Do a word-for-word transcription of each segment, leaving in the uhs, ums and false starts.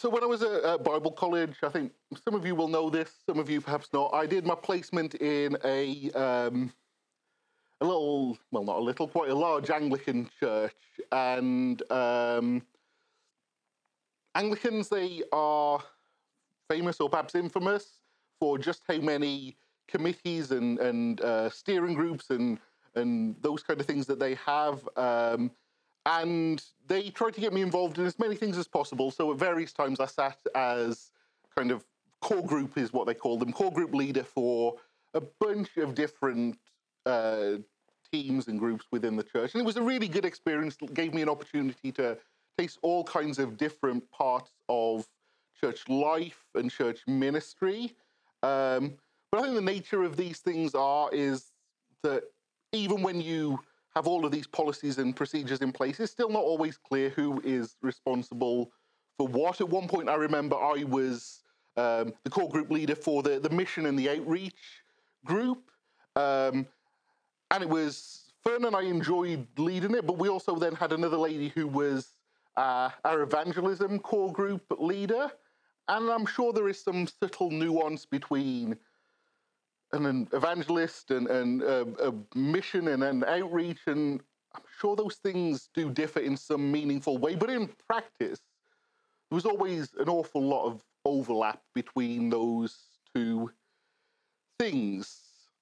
So when I was at, at Bible college, I think some of you will know this, some of you perhaps not. I did my placement in a um, a little, well, not a little, quite a large Anglican church, and um, Anglicans, they are famous or perhaps infamous for just how many committees and and uh, steering groups and and those kind of things that they have. Um, and they tried to get me involved in as many things as possible. So at various times I sat as kind of core group is what they call them, core group leader for a bunch of different uh, teams and groups within the church. And it was a really good experience. It gave me an opportunity to taste all kinds of different parts of church life and church ministry. Um, but I think the nature of these things are is that even when you have all of these policies and procedures in place, it's still not always clear who is responsible for what. At one point, I remember I was um, the core group leader for the, the mission and the outreach group. Um, and it was fun and I enjoyed leading it, but we also then had another lady who was uh, our evangelism core group leader. And I'm sure there is some subtle nuance between an evangelist and, and a, a mission and an outreach, and I'm sure those things do differ in some meaningful way, but in practice, there was always an awful lot of overlap between those two things.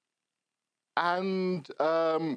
And um,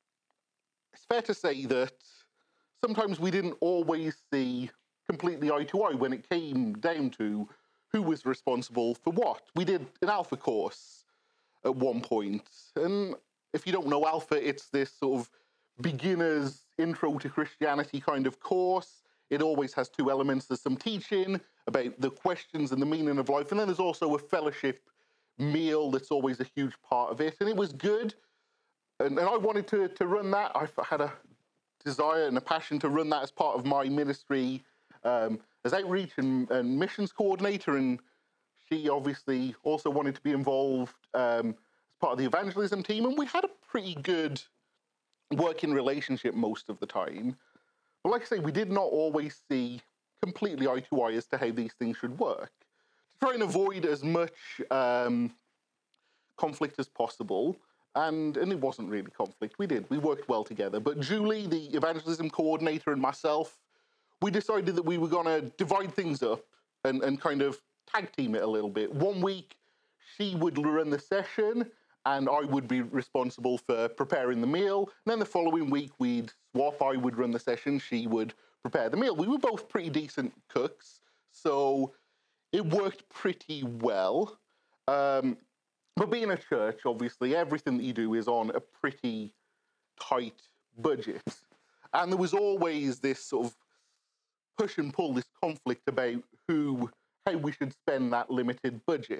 it's fair to say that sometimes we didn't always see completely eye to eye when it came down to who was responsible for what. We did an Alpha course at one point. And if you don't know Alpha, it's this sort of beginner's intro to Christianity kind of course. It always has two elements. There's some teaching about the questions and the meaning of life. And then there's also a fellowship meal that's always a huge part of it. And it was good. And, and I wanted to, to run that. I had a desire and a passion to run that as part of my ministry um, as outreach and, and missions coordinator. And she obviously also wanted to be involved um, as part of the evangelism team, and we had a pretty good working relationship most of the time. But like I say, we did not always see completely eye to eye as to how these things should work. To try and avoid as much um, conflict as possible, and, and it wasn't really conflict, we did, we worked well together. But Julie, the evangelism coordinator, and myself, we decided that we were going to divide things up and, and kind of tag team it a little bit. One week, she would run the session, and I would be responsible for preparing the meal. And then the following week, we'd swap. I would run the session, she would prepare the meal. We were both pretty decent cooks, so it worked pretty well. Um, but being a church, obviously, everything that you do is on a pretty tight budget. And there was always this sort of push and pull, this conflict about who how we should spend that limited budget.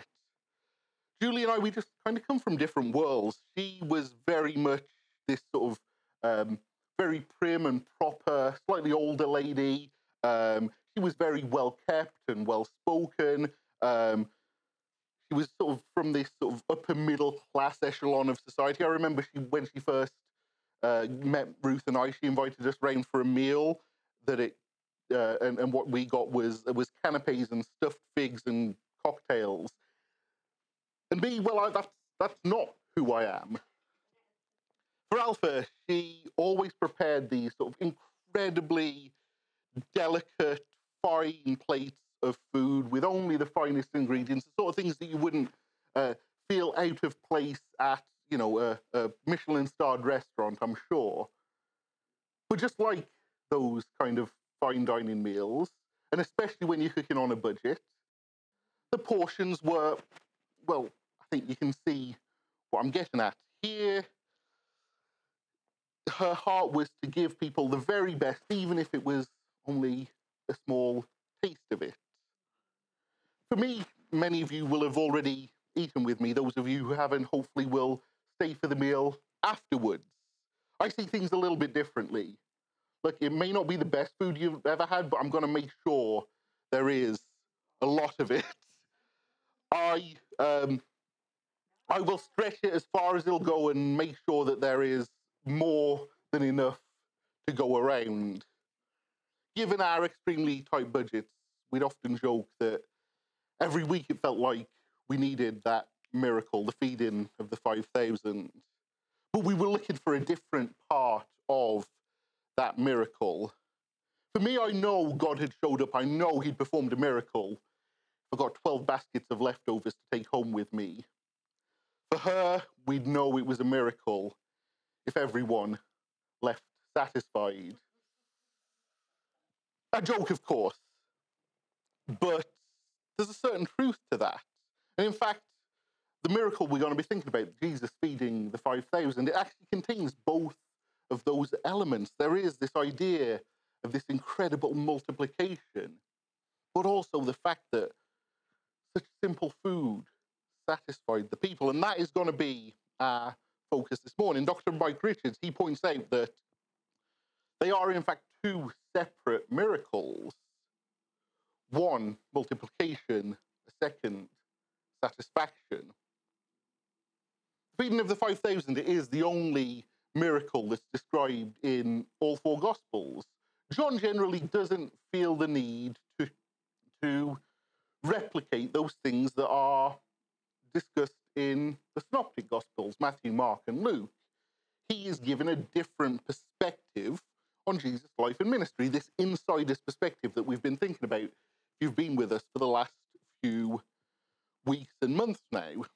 Julie and I, we just kind of come from different worlds. She was very much this sort of um, very prim and proper, slightly older lady. Um, she was very well kept and well spoken. Um, she was sort of from this sort of upper middle class echelon of society. I remember she when she first uh, met Ruth and I, she invited us round for a meal that it Uh, and, and what we got was was canapes and stuffed figs and cocktails. And me, well, I, that's that's not who I am. For Alpha, she always prepared these sort of incredibly delicate, fine plates of food with only the finest ingredients, the sort of things that you wouldn't uh, feel out of place at, you know, a, a Michelin-starred restaurant, I'm sure. But just like those kind of fine dining meals, and especially when you're cooking on a budget, the portions were, well, I think you can see what I'm getting at. Here, her heart was to give people the very best, even if it was only a small taste of it. For me, many of you will have already eaten with me. Those of you who haven't, hopefully will stay for the meal afterwards. I see things a little bit differently. Look, it may not be the best food you've ever had, but I'm going to make sure there is a lot of it. I um, I will stretch it as far as it'll go and make sure that there is more than enough to go around. Given our extremely tight budgets, we'd often joke that every week it felt like we needed that miracle, the feeding of the five thousand. But we were looking for a different part of that miracle. For me, I know God had showed up. I know he'd performed a miracle. I got twelve baskets of leftovers to take home with me. For her, we'd know it was a miracle if everyone left satisfied. A joke, of course, but there's a certain truth to that. And in fact, the miracle we're going to be thinking about, Jesus feeding the five thousand, it actually contains both of those elements. There is this idea of this incredible multiplication, but also the fact that such simple food satisfied the people. And that is going to be our focus this morning. Doctor Mike Richards, he points out that they are in fact two separate miracles. One, multiplication, the second, satisfaction. The feeding of the five thousand is the only miracle that's described in all four Gospels. John generally doesn't feel the need to, to replicate those things that are discussed in the Synoptic Gospels, Matthew, Mark, and Luke. He is given a different perspective on Jesus' life and ministry, this insider's perspective that we've been thinking about. You've been with us for the last few weeks and months now. It's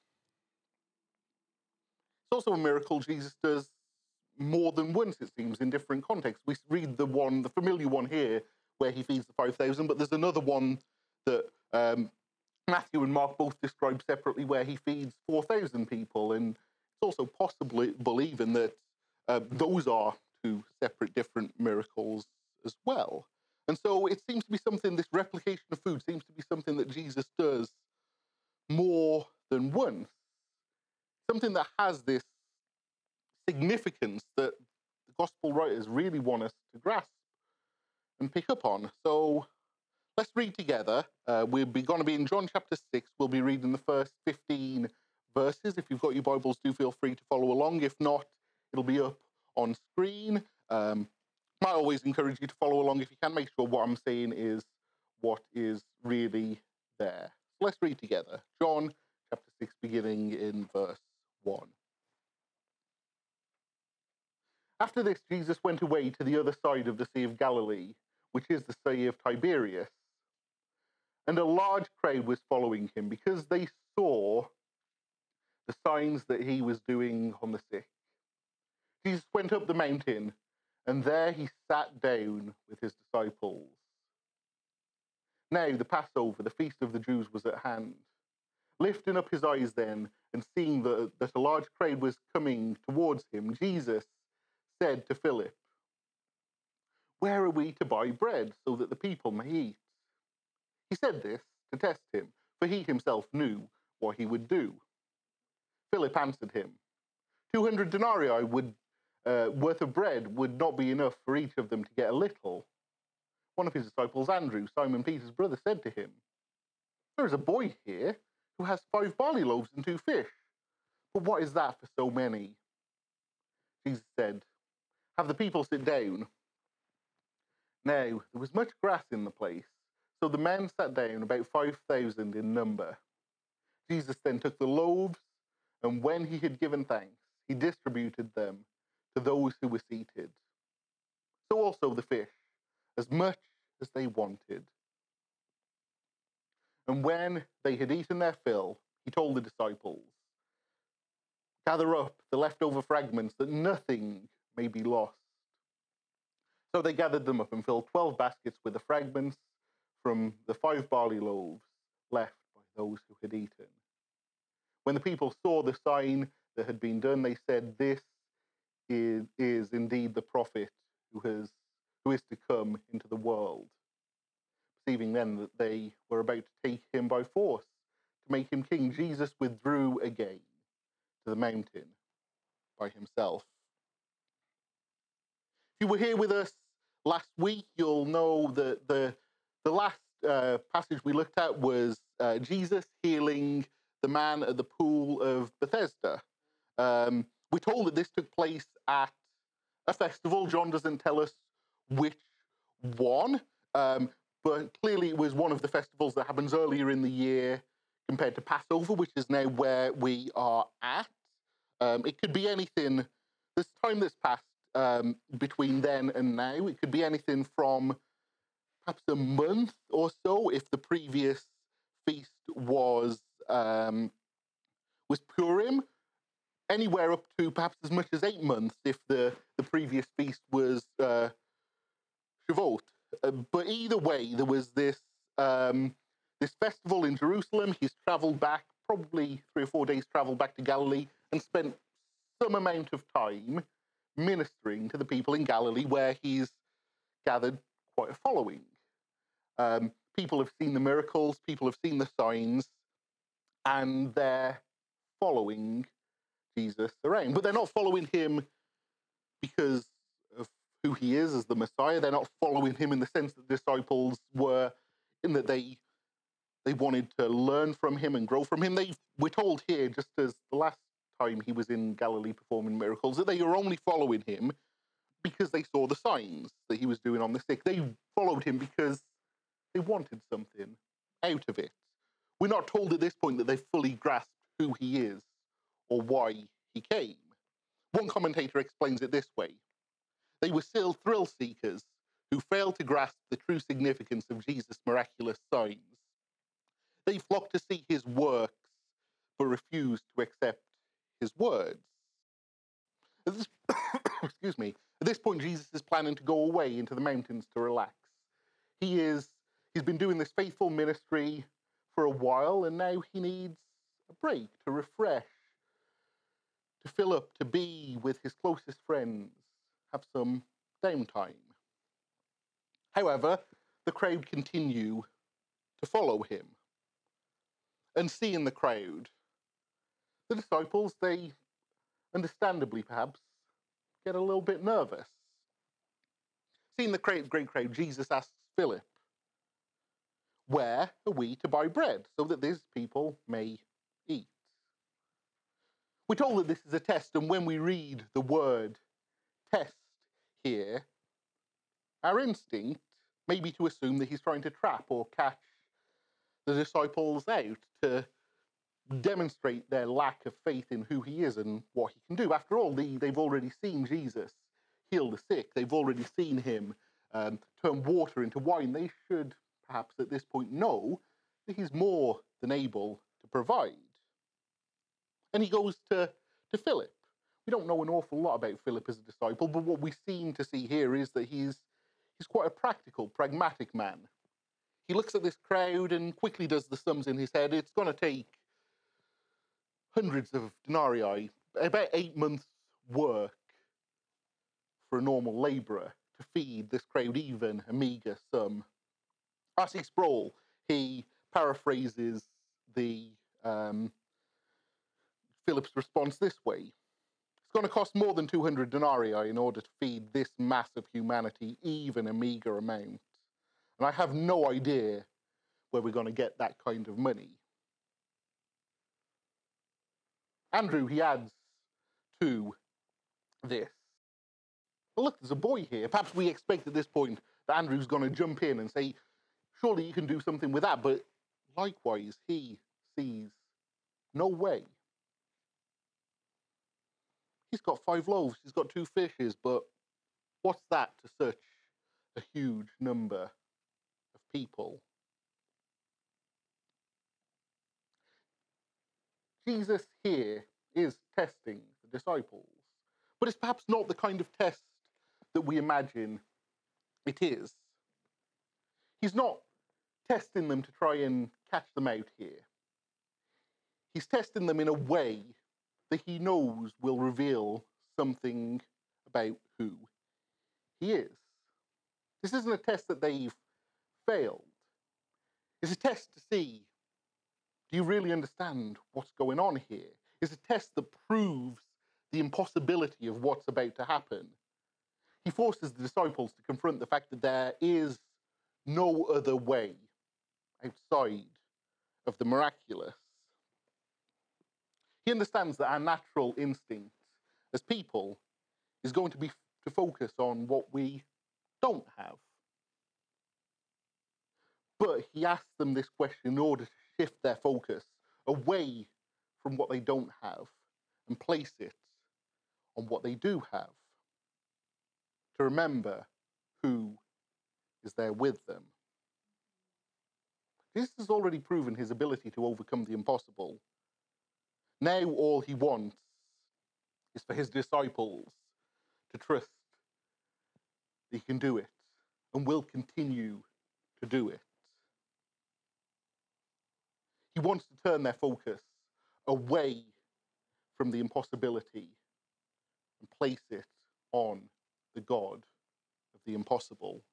also a miracle Jesus does more than once, it seems, in different contexts. We read the one, the familiar one here, where he feeds the five thousand, but there's another one that um, Matthew and Mark both describe separately where he feeds four thousand people, and it's also possible believing that uh, those are two separate different miracles as well. And so it seems to be something, this replication of food seems to be something that Jesus does more than once. Something that has this significance that the gospel writers really want us to grasp and pick up on. So let's read together. Uh, we're going to be in John chapter six. We'll be reading the first fifteen verses. If you've got your Bibles, do feel free to follow along. If not, it'll be up on screen. Um, I always encourage you to follow along if you can. Make sure what I'm saying is what is really there. So let's read together. John chapter six, beginning in verse one. After this, Jesus went away to the other side of the Sea of Galilee, which is the Sea of Tiberias. And a large crowd was following him because they saw the signs that he was doing on the sick. Jesus went up the mountain, and there he sat down with his disciples. Now the Passover, the feast of the Jews, was at hand. Lifting up his eyes then, and seeing that, that a large crowd was coming towards him, Jesus said to Philip, "Where are we to buy bread so that the people may eat?" He said this to test him, for he himself knew what he would do. Philip answered him, Two hundred denarii would, uh, worth of bread would not be enough for each of them to get a little. One of his disciples, Andrew, Simon Peter's brother, said to him, "There is a boy here who has five barley loaves and two fish. But what is that for so many?" Jesus said, "Have the people sit down." Now there was much grass in the place, so the men sat down, about five thousand in number. Jesus then took the loaves, and when he had given thanks, he distributed them to those who were seated. So also the fish, as much as they wanted. And when they had eaten their fill, he told the disciples, "Gather up the leftover fragments, that nothing may be lost." So they gathered them up and filled twelve baskets with the fragments from the five barley loaves left by those who had eaten. When the people saw the sign that had been done, they said, "This is, is indeed the prophet who has who is to come into the world." Perceiving then that they were about to take him by force to make him king, Jesus withdrew again to the mountain by himself. If you were here with us last week, you'll know that the the last uh, passage we looked at was uh, Jesus healing the man at the pool of Bethesda. Um, we're told that this took place at a festival. John doesn't tell us which one. Um, but clearly it was one of the festivals that happens earlier in the year compared to Passover, which is now where we are at. Um, it could be anything, this time that's passed um, between then and now, it could be anything from perhaps a month or so if the previous feast was um, was Purim, anywhere up to perhaps as much as eight months if the, the previous feast was uh, Shavuot. Uh, but either way, there was this um, this festival in Jerusalem. He's traveled back, probably three or four days travel back to Galilee, and spent some amount of time ministering to the people in Galilee, where he's gathered quite a following. Um, people have seen the miracles, people have seen the signs, and they're following Jesus around. But they're not following him because of who he is as the Messiah. They're not following him in the sense that the disciples were, in that they they wanted to learn from him and grow from him. They we're told here, just as the last time he was in Galilee performing miracles, that they were only following him because they saw the signs that he was doing on the sick. They followed him because they wanted something out of it. We're not told at this point that they fully grasped who he is or why he came. One commentator explains it this way: they were still thrill seekers who failed to grasp the true significance of Jesus' miraculous signs. They flocked to see his works, but refused to accept his words. At this, excuse me. At this point, Jesus is planning to go away into the mountains to relax. He is, he's been doing this faithful ministry for a while, and now he needs a break to refresh, to fill up, to be with his closest friends, have some downtime. However, the crowd continue to follow him. And seeing the crowd, the disciples, they, understandably perhaps, get a little bit nervous. Seeing the crowd, great crowd, Jesus asks Philip, "Where are we to buy bread so that these people may eat?" We're told that this is a test, and when we read the word test here, our instinct may be to assume that he's trying to trap or catch the disciples out, to demonstrate their lack of faith in who he is and what he can do. After all, the, they've already seen Jesus heal the sick. They've already seen him um, turn water into wine. They should perhaps at this point know that he's more than able to provide. And he goes to, to Philip. We don't know an awful lot about Philip as a disciple, but what we seem to see here is that he's he's quite a practical, pragmatic man. He looks at this crowd and quickly does the sums in his head. It's going to take hundreds of denarii, about eight months' work for a normal labourer to feed this crowd even a meagre sum. R C Sproul, he paraphrases the um, Philip's response this way: "It's going to cost more than two hundred denarii in order to feed this mass of humanity, even a meagre amount. And I have no idea where we're going to get that kind of money." Andrew, he adds to this, "Well, look, there's a boy here." Perhaps we expect at this point that Andrew's going to jump in and say, "Surely you can do something with that." But likewise, he sees no way. He's got five loaves, he's got two fishes, but what's that to such a huge number of people? Jesus here is testing the disciples, but it's perhaps not the kind of test that we imagine it is. He's not testing them to try and catch them out here. He's testing them in a way that he knows will reveal something about who he is. This isn't a test that they've failed. It's a test to see, do you really understand what's going on here? It's a test that proves the impossibility of what's about to happen. He forces the disciples to confront the fact that there is no other way outside of the miraculous. He understands that our natural instinct as people is going to be to focus on what we don't have. But he asks them this question in order to shift their focus away from what they don't have and place it on what they do have, to remember who is there with them. Jesus has already proven his ability to overcome the impossible. Now all he wants is for his disciples to trust that he can do it and will continue to do it. He wants to turn their focus away from the impossibility and place it on the God of the impossible.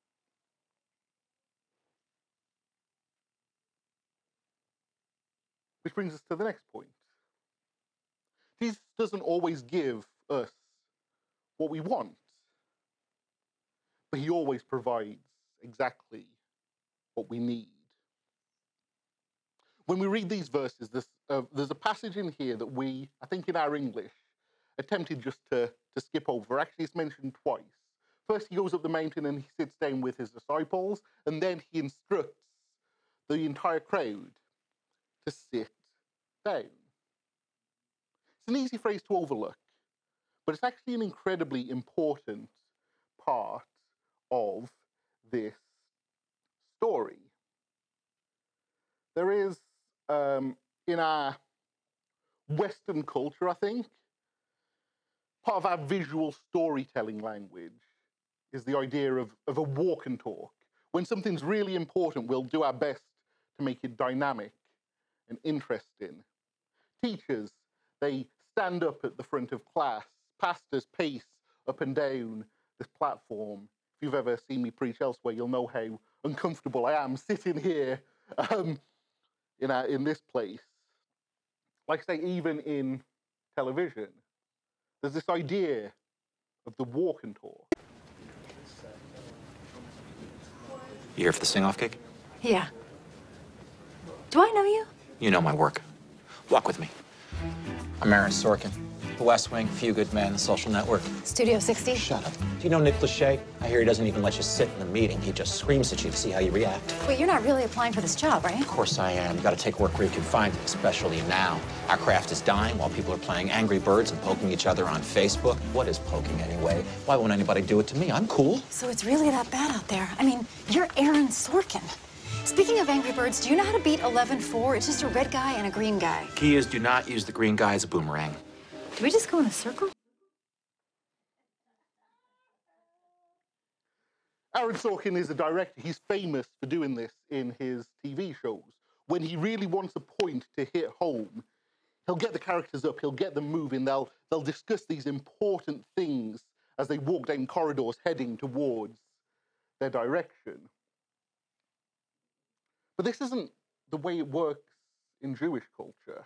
Which brings us to the next point. Jesus doesn't always give us what we want, but he always provides exactly what we need. When we read these verses, there's, uh, there's a passage in here that we, I think in our English, attempted just to, to skip over. Actually, it's mentioned twice. First, he goes up the mountain and he sits down with his disciples, and then he instructs the entire crowd to sit down. It's an easy phrase to overlook, but it's actually an incredibly important part of this story. There is, um, in our Western culture, I think, part of our visual storytelling language is the idea of, of a walk and talk. When something's really important, we'll do our best to make it dynamic and interesting. Teachers, they stand up at the front of class. Pastors pace up and down this platform. If you've ever seen me preach elsewhere, you'll know how uncomfortable I am sitting here um, in, our, in this place. Like I say, even in television, there's this idea of the walk and talk. You here for the sing-off gig? Yeah. Do I know you? You know my work. Walk with me. I'm Aaron Sorkin. The West Wing, Few Good Men, The Social Network. Studio sixty? Shut up. Do you know Nick Lachey? I hear he doesn't even let you sit in the meeting. He just screams at you to see how you react. Wait, you're not really applying for this job, right? Of course I am. You gotta take work where you can find it, especially now. Our craft is dying while people are playing Angry Birds and poking each other on Facebook. What is poking anyway? Why won't anybody do it to me? I'm cool. So it's really that bad out there. I mean, you're Aaron Sorkin. Speaking of Angry Birds, do you know how to beat eleven four? It's just a red guy and a green guy. Key is do not use the green guy as a boomerang. Do we just go in a circle? Aaron Sorkin is a director. He's famous for doing this in his T V shows. When he really wants a point to hit home, he'll get the characters up, he'll get them moving, they'll, they'll discuss these important things as they walk down corridors heading towards their direction. But this isn't the way it works in Jewish culture.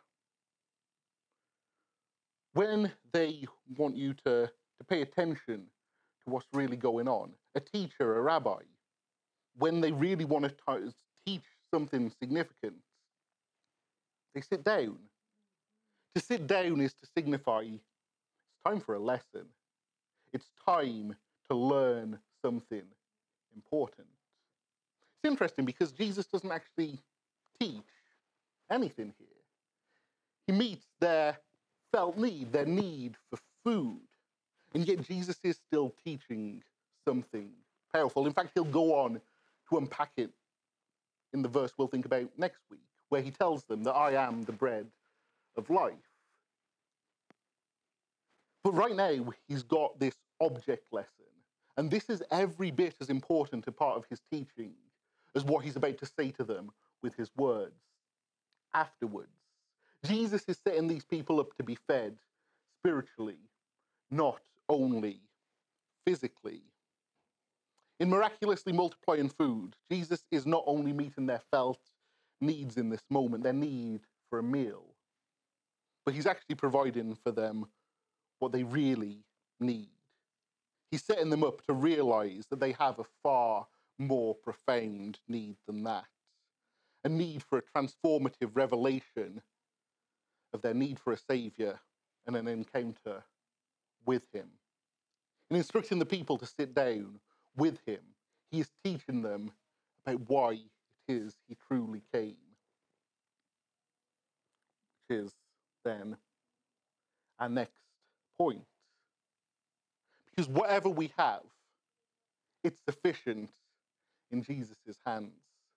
When they want you to, to pay attention to what's really going on, a teacher, a rabbi, when they really want to t- teach something significant, they sit down. To sit down is to signify it's time for a lesson. It's time to learn something important. It's interesting because Jesus doesn't actually teach anything here. He meets their felt need, their need for food. And yet Jesus is still teaching something powerful. In fact, he'll go on to unpack it in the verse we'll think about next week, where he tells them that I am the bread of life. But right now, he's got this object lesson. And this is every bit as important a part of his teaching as what he's about to say to them with his words afterwards. Jesus is setting these people up to be fed spiritually, not only physically. In miraculously multiplying food, Jesus is not only meeting their felt needs in this moment, their need for a meal, but he's actually providing for them what they really need. He's setting them up to realize that they have a far more profound need than that, a need for a transformative revelation of their need for a savior and an encounter with him. In instructing the people to sit down with him, he is teaching them about why it 'tis he truly came. Which is then our next point. Because whatever we have, it's sufficient in Jesus' hands.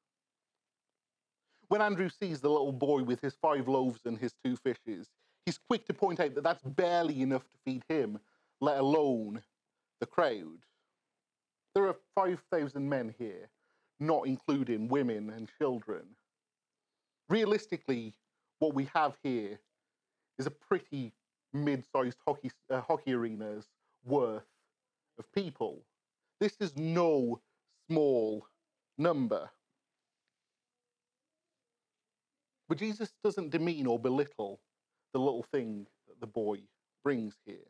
When Andrew sees the little boy with his five loaves and his two fishes, he's quick to point out that that's barely enough to feed him, let alone the crowd. There are five thousand men here, not including women and children. Realistically, what we have here is a pretty mid-sized hockey, uh, hockey arena's worth of people. This is no small number. But Jesus doesn't demean or belittle the little thing that the boy brings here.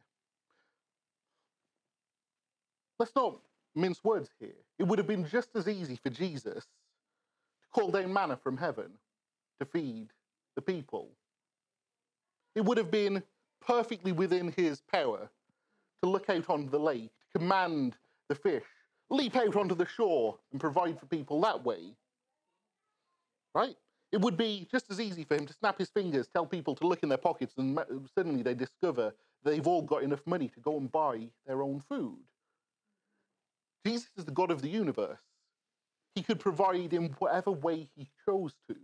Let's not mince words here. It would have been just as easy for Jesus to call down manna from heaven to feed the people. It would have been perfectly within his power to look out onto the lake, to command the fish, leap out onto the shore and provide for people that way. Right? It would be just as easy for him to snap his fingers, tell people to look in their pockets, and suddenly they discover they've all got enough money to go and buy their own food. Jesus is the God of the universe. He could provide in whatever way he chose to.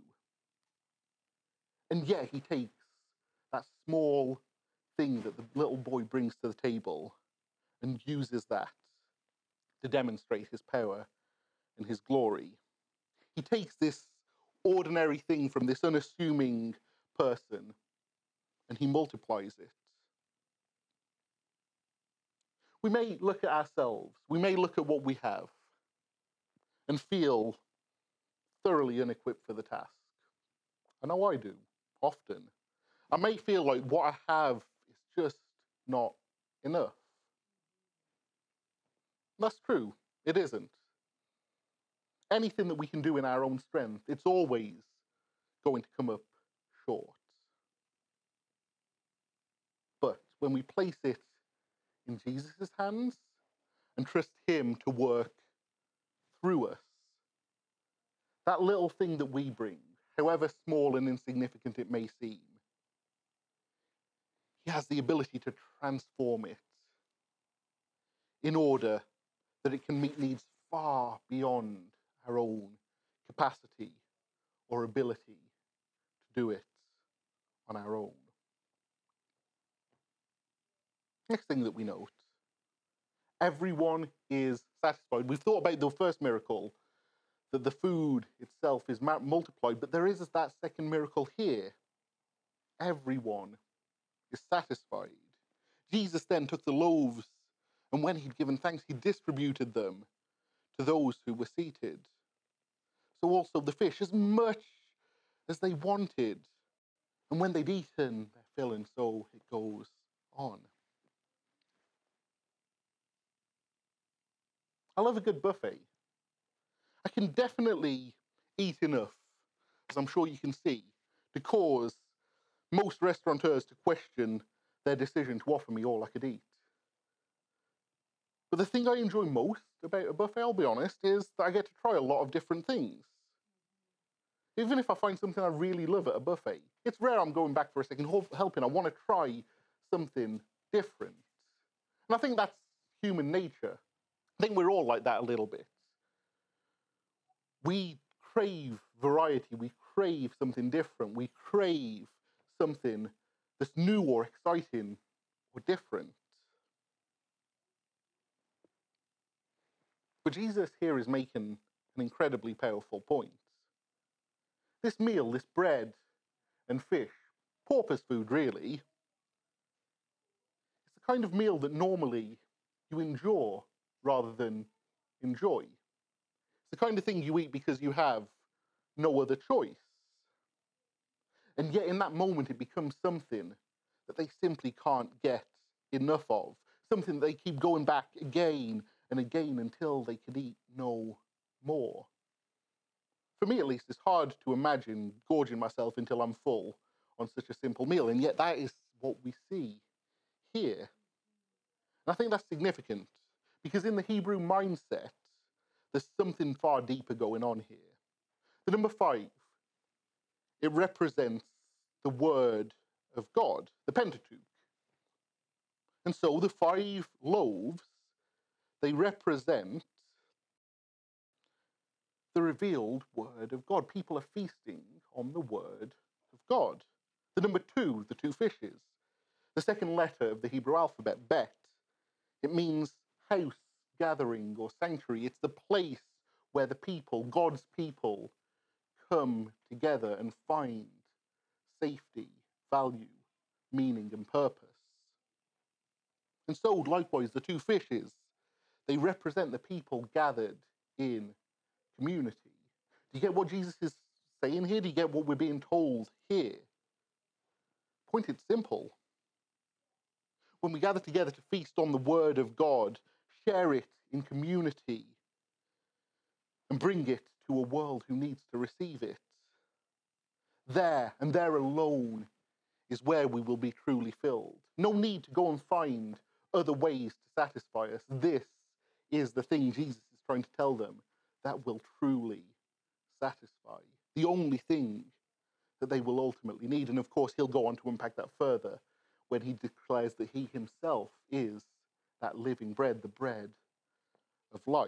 And yet he takes that small thing that the little boy brings to the table and uses that to demonstrate his power and his glory. He takes this ordinary thing from this unassuming person and he multiplies it. We may look at ourselves, we may look at what we have and feel thoroughly unequipped for the task. I know I do, often. I may feel like what I have is just not enough. That's true, it isn't. Anything that we can do in our own strength, it's always going to come up short. But when we place it in Jesus' hands and trust him to work through us, that little thing that we bring, however small and insignificant it may seem, he has the ability to transform it in order that it can meet needs far beyond our own capacity or ability to do it on our own. Next thing that we note, everyone is satisfied. We've thought about the first miracle, that the food itself is multiplied, but there is that second miracle here. Everyone is satisfied. Jesus then took the loaves, and when he'd given thanks, he distributed them to those who were seated. So also the fish, as much as they wanted. And when they'd eaten their fill, and so it goes on. I love a good buffet. I can definitely eat enough, as I'm sure you can see, to cause most restaurateurs to question their decision to offer me all I could eat. But the thing I enjoy most about a buffet, I'll be honest, is that I get to try a lot of different things. Even if I find something I really love at a buffet, it's rare I'm going back for a second helping. I want to try something different. And I think that's human nature. I think we're all like that a little bit. We crave variety. We crave something different. We crave something that's new or exciting or different. But Jesus here is making an incredibly powerful point. This meal, this bread and fish, pauper's food really, it's the kind of meal that normally you endure rather than enjoy. It's the kind of thing you eat because you have no other choice. And yet in that moment it becomes something that they simply can't get enough of, something that they keep going back again and again until they can eat no more. For me, at least, it's hard to imagine gorging myself until I'm full on such a simple meal, and yet that is what we see here. And I think that's significant, because in the Hebrew mindset, there's something far deeper going on here. The number five, it represents the Word of God, the Pentateuch. And so the five loaves, they represent the revealed Word of God. People are feasting on the Word of God. The number two, the two fishes, the second letter of the Hebrew alphabet, Bet, it means house, gathering, or sanctuary. It's the place where the people, God's people, come together and find safety, value, meaning, and purpose. And so, likewise, the two fishes, they represent the people gathered in community. Do you get what Jesus is saying here? Do you get what we're being told here? Point it simple. When we gather together to feast on the Word of God, share it in community, and bring it to a world who needs to receive it, there and there alone is where we will be truly filled. No need to go and find other ways to satisfy us. This is the thing Jesus is trying to tell them that will truly satisfy. The only thing that they will ultimately need. And of course, he'll go on to unpack that further when he declares that he himself is that living bread, the bread of life.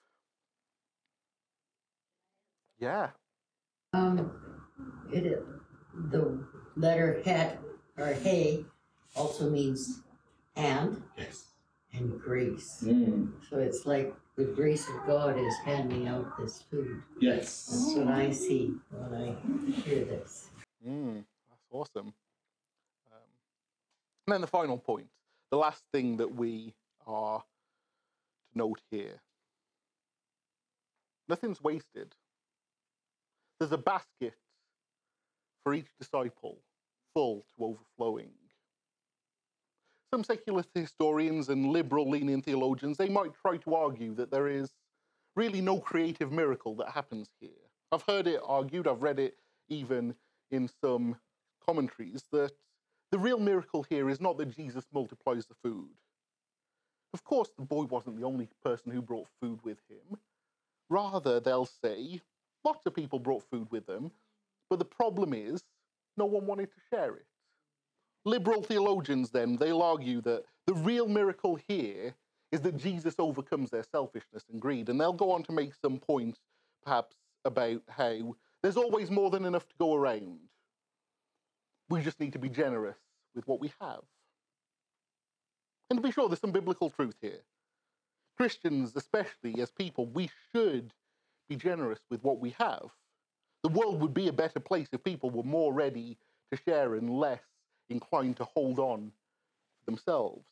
Yeah. Um, it, the letter het or hey also means and Yes. and grace. Mm. So it's like the grace of God is handing out this food. Yes. That's what I see when I hear this. Mm, that's awesome. Um, and then the final point, the last thing that we are to note here. Nothing's wasted. There's a basket for each disciple, full to overflowing. Some secular historians and liberal-leaning theologians, they might try to argue that there is really no creative miracle that happens here. I've heard it argued, I've read it even in some commentaries, that the real miracle here is not that Jesus multiplies the food. Of course, the boy wasn't the only person who brought food with him. Rather, they'll say, lots of people brought food with them, but the problem is, no one wanted to share it. Liberal theologians, then, they'll argue that the real miracle here is that Jesus overcomes their selfishness and greed. And they'll go on to make some points, perhaps, about how there's always more than enough to go around. We just need to be generous with what we have. And to be sure, there's some biblical truth here. Christians, especially as people, we should be generous with what we have. The world would be a better place if people were more ready to share and less inclined to hold on for themselves.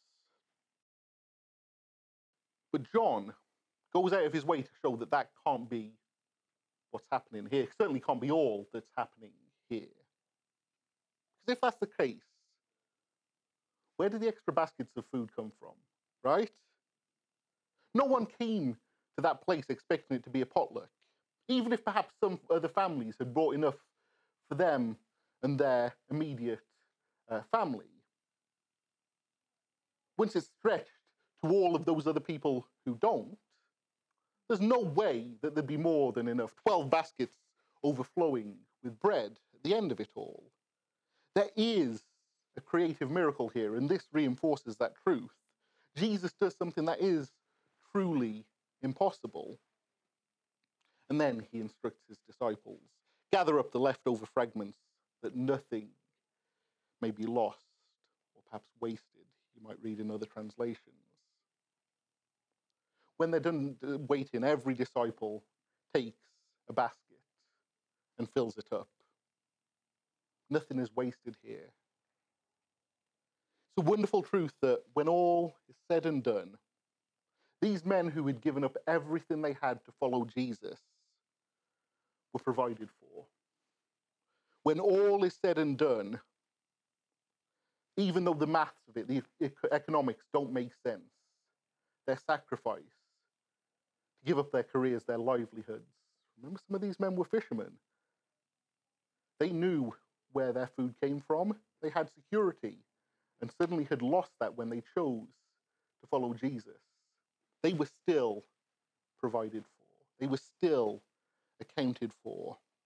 But John goes out of his way to show that that can't be what's happening here. It certainly can't be all that's happening here. Because if that's the case, where did the extra baskets of food come from, right? No one came to that place expecting it to be a potluck, even if perhaps some other families had brought enough for them and their immediate uh, family. Once it's stretched to all of those other people who don't, there's no way that there'd be more than enough. Twelve baskets overflowing with bread at the end of it all. There is a creative miracle here, and this reinforces that truth. Jesus does something that is truly impossible. And then he instructs his disciples, gather up the leftover fragments that nothing may be lost or perhaps wasted, you might read in other translations. When they're done waiting, every disciple takes a basket and fills it up. Nothing is wasted here. It's a wonderful truth that when all is said and done, these men who had given up everything they had to follow Jesus were provided for. When all is said and done, even though the maths of it, the economics don't make sense, their sacrifice to give up their careers, their livelihoods. Remember, some of these men were fishermen. They knew where their food came from. They had security and suddenly had lost that when they chose to follow Jesus. They were still provided for. They were still accounted for.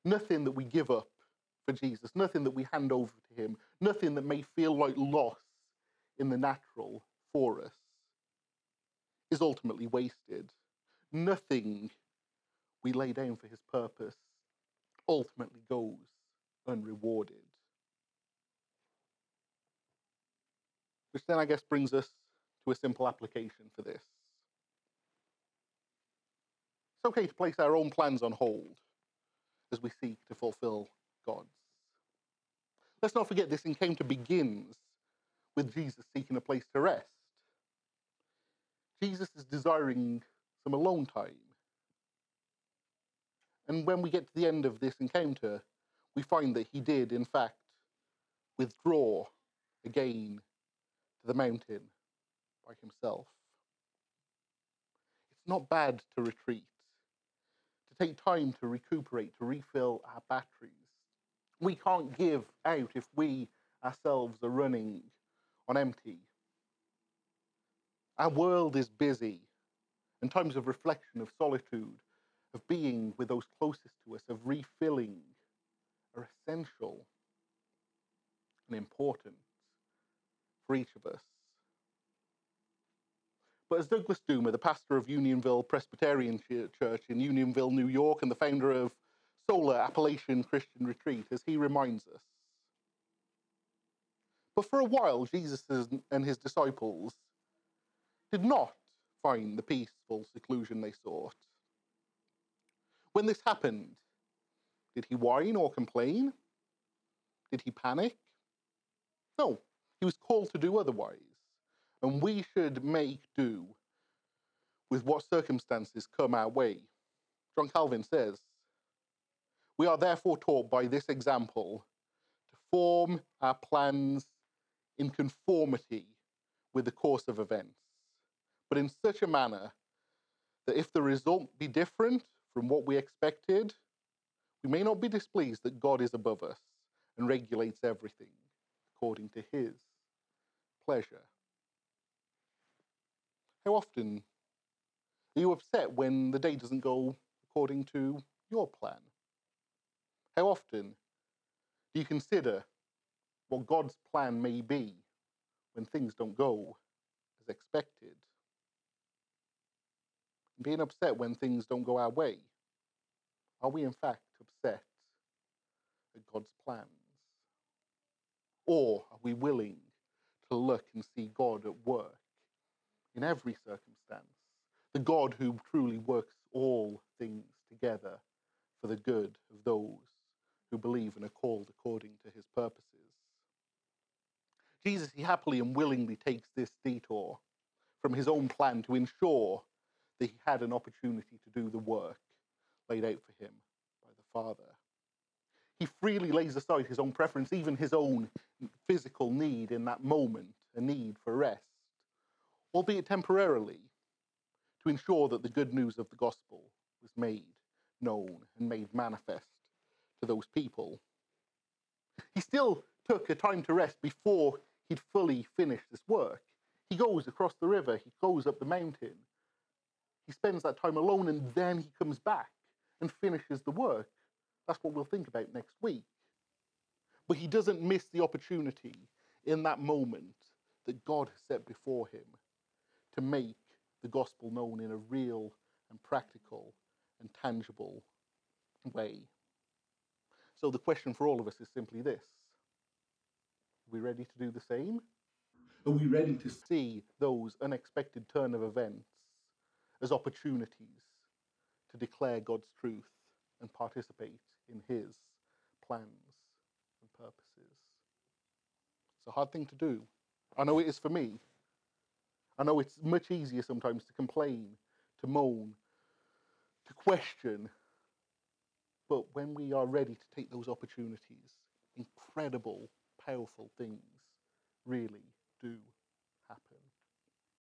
Nothing that we give up for Jesus, nothing that we hand over to him, nothing that may feel like loss in the natural for us is ultimately wasted. Nothing we lay down for his purpose ultimately goes unrewarded. Which then I guess brings us to a simple application for this. It's okay to place our own plans on hold as we seek to fulfill God's. Let's not forget this encounter begins with Jesus seeking a place to rest. Jesus is desiring some alone time. And when we get to the end of this encounter, we find that he did, in fact, withdraw again to the mountain by himself. It's not bad to retreat, to take time to recuperate, to refill our batteries. We can't give out if we ourselves are running on empty. Our world is busy, and times of reflection, of solitude, of being with those closest to us, of refilling, are essential and important for each of us. But as Douglas Doomer, the pastor of Unionville Presbyterian Church in Unionville, New York, and the founder of Solar Appalachian Christian Retreat, as he reminds us, but for a while, Jesus and his disciples did not find the peaceful seclusion they sought. When this happened, did he whine or complain? Did he panic? No, he was called to do otherwise. And we should make do with what circumstances come our way. John Calvin says, "We are therefore taught by this example to form our plans in conformity with the course of events, but in such a manner that if the result be different from what we expected, we may not be displeased that God is above us and regulates everything according to his pleasure." How often are you upset when the day doesn't go according to your plan? How often do you consider what God's plan may be when things don't go as expected? Being upset when things don't go our way, are we in fact upset at God's plans? Or are we willing to look and see God at work in every circumstance? The God who truly works all things together for the good of those who believe and are called according to his purposes. Jesus, he happily and willingly takes this detour from his own plan to ensure that he had an opportunity to do the work laid out for him by the Father. He freely lays aside his own preference, even his own physical need in that moment, a need for rest, albeit temporarily, to ensure that the good news of the gospel was made known and made manifest to those people. He still took a time to rest before he'd fully finished this work. He goes across the river, he goes up the mountain, he spends that time alone, and then he comes back and finishes the work. That's what we'll think about next week. But he doesn't miss the opportunity in that moment that God has set before him to make the gospel known in a real and practical and tangible way. So the question for all of us is simply this: are we ready to do the same? Are we ready to see those unexpected turn of events as opportunities to declare God's truth and participate in his plans and purposes? It's a hard thing to do. I know it is for me. I know it's much easier sometimes to complain, to moan, to question. But when we are ready to take those opportunities, incredible, powerful things really do